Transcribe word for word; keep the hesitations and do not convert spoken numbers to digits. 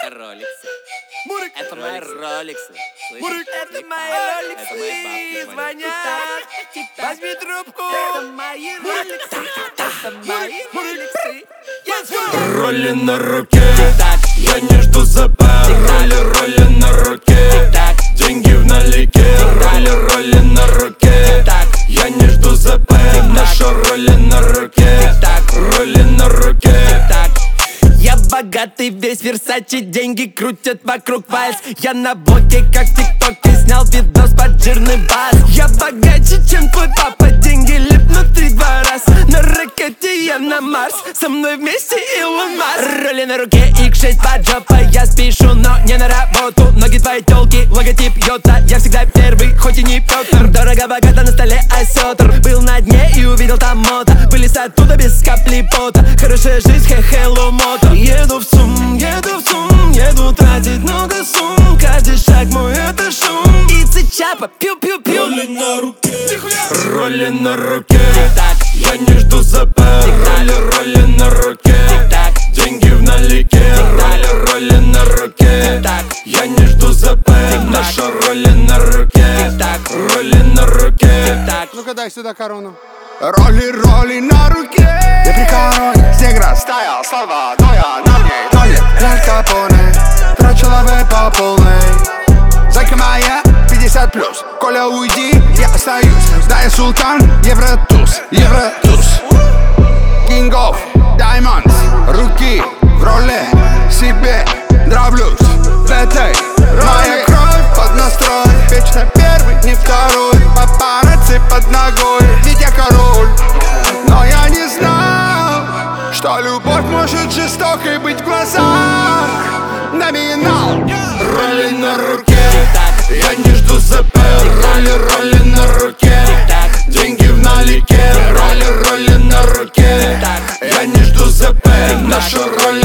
Это роликсы. Это мои роликсы. Это мои роликсы. Звонят. Возьми трубку. Это мои роликсы. Это мои роликсы. Роли на руке, я не жду ЗП. Роли, роли на руке, деньги в налике. Роли, роли на руке, я не жду ЗП. Наши роли на руке, роли на руке. Я богатый, весь Версачи, деньги крутят вокруг вальс. Я на блоке, как в ТикТоке, снял видос под жирный бас. Я богаче, чем твой папа, деньги липнут три-два раз. На ракете я на Марс, со мной вместе Илон Маск. Роли на руке, икс шесть под жопой, я спешу, но не на работу. Ноги твоей тёлки, логотип Йота, я всегда первый, хоть и не Пётр. Дорого-богато на столе осётр, был на дне и увидел там мото. Вылез оттуда без капли пота, хорошая жизнь, хе-хелло мото. Еду в ЦУМ, еду в ЦУМ, еду тратить много сумм. Каждый шаг мой это шум. Ицы чапа, пью-пью-пью. Роли на руке, роли на руке, я не жду ЗП. Роли, роли на руке, деньги в налике. Роли, роли на руке, я не жду ЗП. Наши роли на руке, роли на руке. Ну-ка дай сюда корону. Роли, роли на руке. Я при короне, снег растаял, слава твоя на мне. Толик, Аль Капоне, трачу лавы по полной. Зайка моя, пятьдесят плюс, Коля уйди, я остаюсь. Знаю султан, Евротуз, Евротуз. King of Diamonds, руки в роли, себе нравлюсь в этой. Моя кровь под настрой, вечно первый, не второй. Папарацци под ногой, ведь я король. Но я не знал, что любовь может жестокой быть в глазах. Номинал. Роли на руке, я не жду ЗП. Роли, роли на руке, деньги в налике. Роли, роли на руке, я не жду ЗП. Наши роли